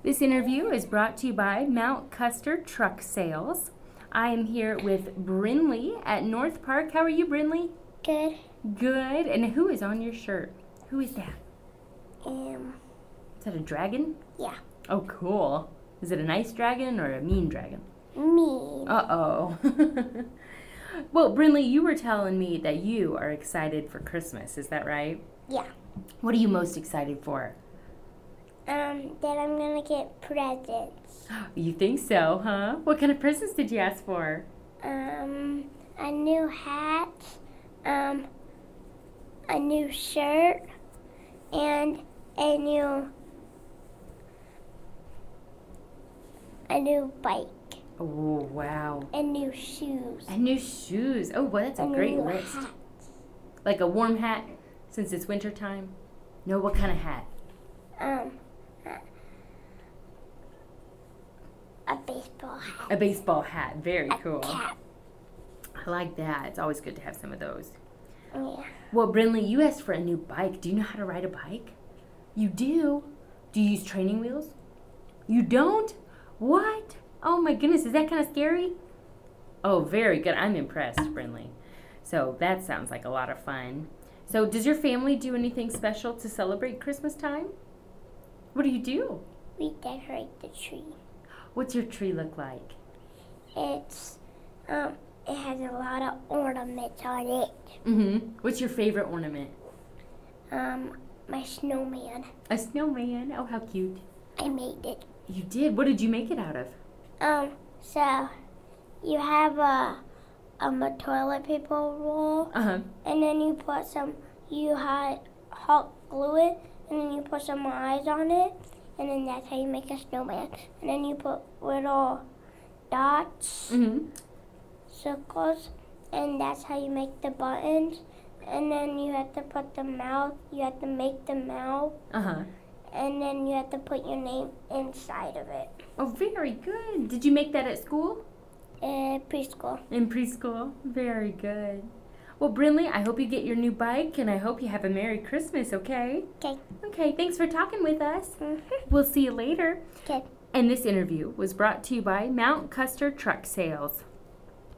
This interview is brought to you by Mount Custer Truck Sales. I am here with Brinley at North Park. How are you, Brinley? Good. Good. And who is on your shirt? Who is that? Is that a dragon? Yeah. Oh, cool. Is it a nice dragon or a mean dragon? Me. Uh-oh. Well, Brinley, you were telling me that you are excited for Christmas. Is that right? Yeah. What are you most excited for? That I'm gonna get presents. You think so, huh? What kind of presents did you ask for? A new hat, a new shirt, and a new bike. Oh, wow. And new shoes. And new shoes. Oh, well, that's a great list. Hat. Like a warm hat since it's winter time? No, what kind of hat? A baseball hat. A baseball hat. Very A cool. cap. I like that. It's always good to have some of those. Yeah. Well, Brinley, you asked for a new bike. Do you know how to ride a bike? You do? Do you use training wheels? You don't? What? Oh my goodness, is that kind of scary? Oh, very good. I'm impressed, Brinley. So that sounds like a lot of fun. So does your family do anything special to celebrate Christmas time? What do you do? We decorate the tree. What's your tree look like? It's, it has a lot of ornaments on it. Mm-hmm. What's your favorite ornament? My snowman. A snowman. Oh, how cute. I made it. You did? What did you make it out of? So you have a toilet paper roll, Uh-huh. and then you hot glue it, and then you put some eyes on it, and then that's how you make a snowman. And then you put little dots, Mm-hmm. circles, and that's how you make the buttons. And then you have to put the mouth, you have to make the mouth, Uh-huh. and then you have to put your name inside of it. Oh, very good. Did you make that at school? Preschool. In preschool? Very good. Well, Brinley, I hope you get your new bike, and I hope you have a Merry Christmas, okay? Okay. Okay, thanks for talking with us. Mm-hmm. We'll see you later. Okay. And this interview was brought to you by Mount Custer Truck Sales.